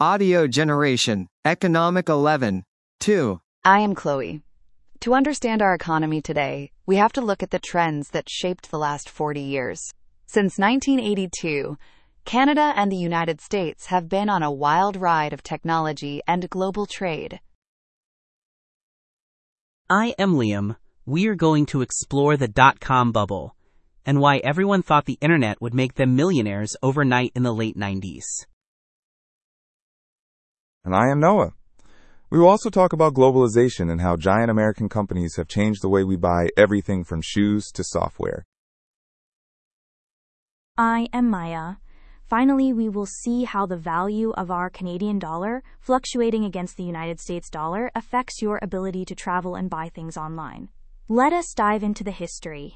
Audio generation, Economic 11. 2. I am Chloe. To understand our economy today, we have to look at the trends that shaped the last 40 years. Since 1982, Canada and the United States have been on a wild ride of technology and global trade. I am Liam. We are going to explore the dot-com bubble and why everyone thought the internet would make them millionaires overnight in the late 90s. And I am Noah. We will also talk about globalization and how giant American companies have changed the way we buy everything from shoes to software. I am Maya. Finally, we will see how the value of our Canadian dollar, fluctuating against the United States dollar, affects your ability to travel and buy things online. Let us dive into the history.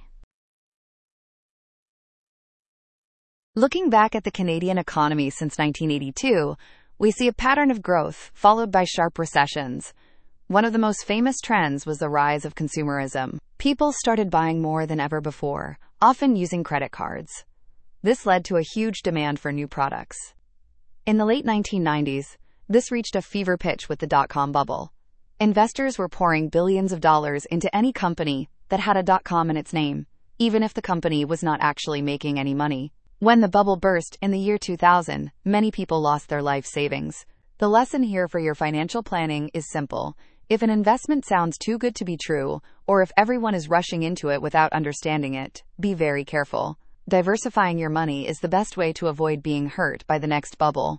Looking back at the Canadian economy since 1982, we see a pattern of growth followed by sharp recessions. One of the most famous trends was the rise of consumerism. People started buying more than ever before, often using credit cards. This led to a huge demand for new products. In the late 1990s, this reached a fever pitch with the dot-com bubble. Investors were pouring billions of dollars into any company that had a .com in its name, even if the company was not actually making any money. When the bubble burst in the year 2000, many people lost their life savings. The lesson here for your financial planning is simple. If an investment sounds too good to be true, or if everyone is rushing into it without understanding it, be very careful. Diversifying your money is the best way to avoid being hurt by the next bubble.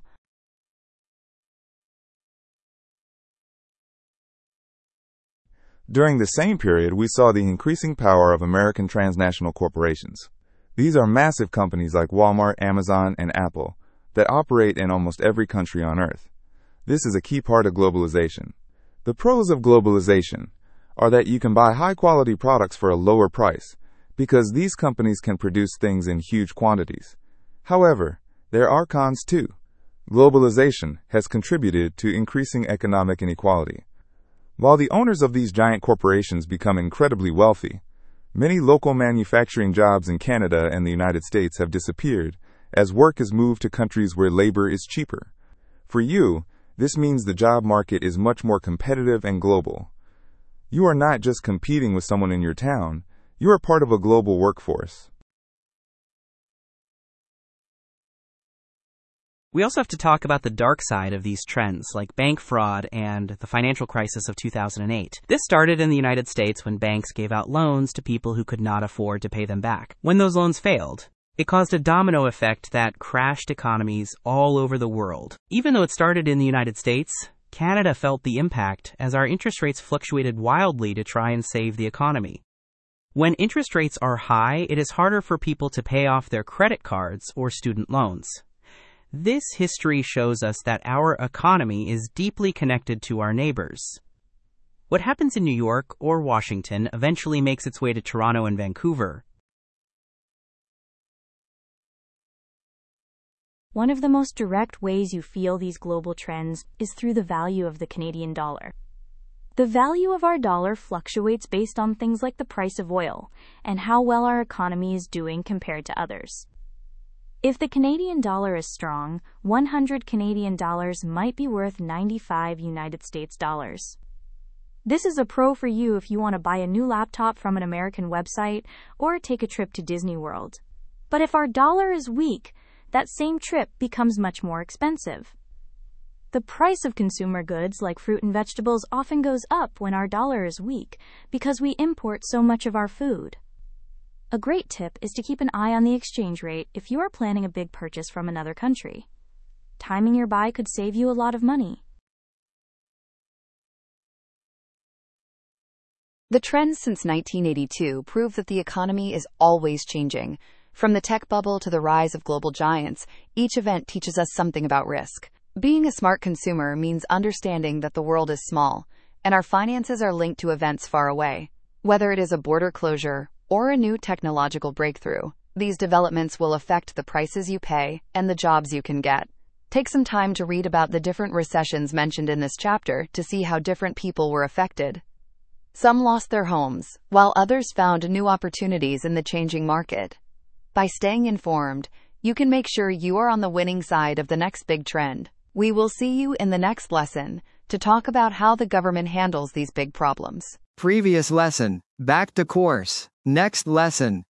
During the same period, we saw the increasing power of American transnational corporations. These are massive companies like Walmart, Amazon, and Apple that operate in almost every country on Earth. This is a key part of globalization. The pros of globalization are that you can buy high-quality products for a lower price because these companies can produce things in huge quantities. However, there are cons too. Globalization has contributed to increasing economic inequality. While the owners of these giant corporations become incredibly wealthy, many local manufacturing jobs in Canada and the United States have disappeared as work is moved to countries where labor is cheaper. For you, this means the job market is much more competitive and global. You are not just competing with someone in your town, you are part of a global workforce. We also have to talk about the dark side of these trends, like bank fraud and the financial crisis of 2008. This started in the United States when banks gave out loans to people who could not afford to pay them back. When those loans failed, it caused a domino effect that crashed economies all over the world. Even though it started in the United States, Canada felt the impact as our interest rates fluctuated wildly to try and save the economy. When interest rates are high, it is harder for people to pay off their credit cards or student loans. This history shows us that our economy is deeply connected to our neighbors. What happens in New York or Washington eventually makes its way to Toronto and Vancouver. One of the most direct ways you feel these global trends is through the value of the Canadian dollar. The value of our dollar fluctuates based on things like the price of oil and how well our economy is doing compared to others. If the Canadian dollar is strong, 100 Canadian dollars might be worth 95 United States dollars. This is a pro for you if you want to buy a new laptop from an American website or take a trip to Disney World. But if our dollar is weak, that same trip becomes much more expensive. The price of consumer goods like fruit and vegetables often goes up when our dollar is weak because we import so much of our food. A great tip is to keep an eye on the exchange rate if you are planning a big purchase from another country. Timing your buy could save you a lot of money. The trends since 1982 prove that the economy is always changing. From the tech bubble to the rise of global giants, each event teaches us something about risk. Being a smart consumer means understanding that the world is small, and our finances are linked to events far away. Whether it is a border closure or a new technological breakthrough, these developments will affect the prices you pay and the jobs you can get. Take some time to read about the different recessions mentioned in this chapter to see how different people were affected. Some lost their homes, while others found new opportunities in the changing market. By staying informed, you can make sure you are on the winning side of the next big trend. We will see you in the next lesson to talk about how the government handles these big problems. Previous lesson. Back to course. Next lesson.